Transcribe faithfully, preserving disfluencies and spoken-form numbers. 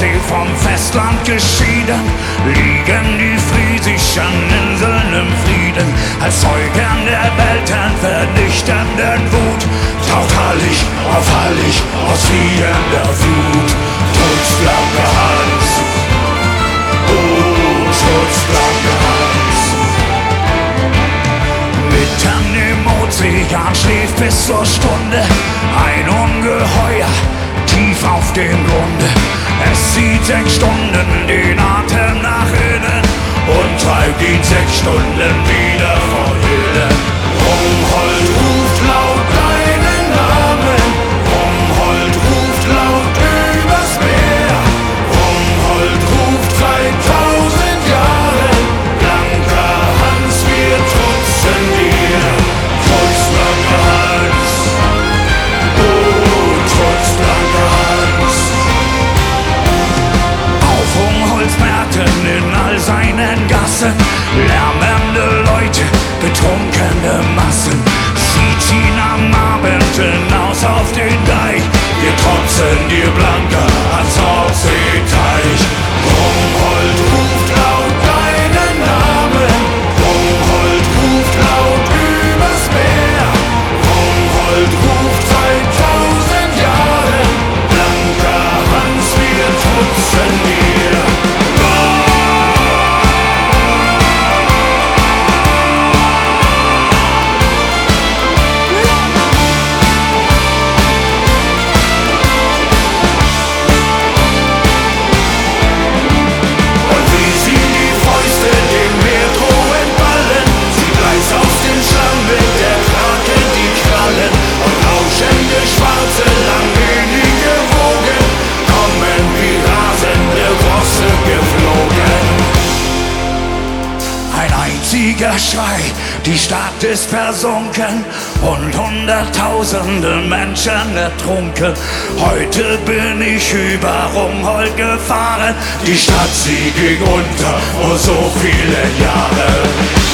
Nordsee vom Festland geschieden, liegen die friesischen Inseln im Frieden. Als Zeugen der Welten vernichtenden Wut taucht Hallig auf Hallig aus fliehender Flut. Schutzblanke Hans, oh, schutzblanke Hans. Mitten im Ozean schläft bis zur Stunde ein Ungeheuer tief auf dem Grunde. Es zieht sechs Stunden den Atem nach innen und treibt ihn sechs Stunden wieder vor Höhle. Rumhold ruft laut deinen Namen, Rumhold ruft laut übers Meer. Rumhold ruft seit tausend Jahren, blanker Hans, wir trutzen dir. Schutzblanker Hans, oh, schutzblanker Hans. Auf Umholzmärkten in all seinen Gassen, lärmende Leute, betrunkene Massen. Sie ziehen am Abend hinaus auf den Deich, wir trotzen dir, blanker Hans, Nordseeteich. Rumhold ruft laut deinen Namen, Rumhold ruft laut übers Meer. Rumhold ruft seit tausend Jahren, blanker Hans, wir trutzen dir. Schwarze, langlebige Wogen kommen wie rasende Rosse geflogen. Ein einziger Schrei, die Stadt ist versunken und hunderttausende Menschen ertrunken. Heute bin ich über Rumhold gefahren, die Stadt, sie ging unter vor so vielen Jahren.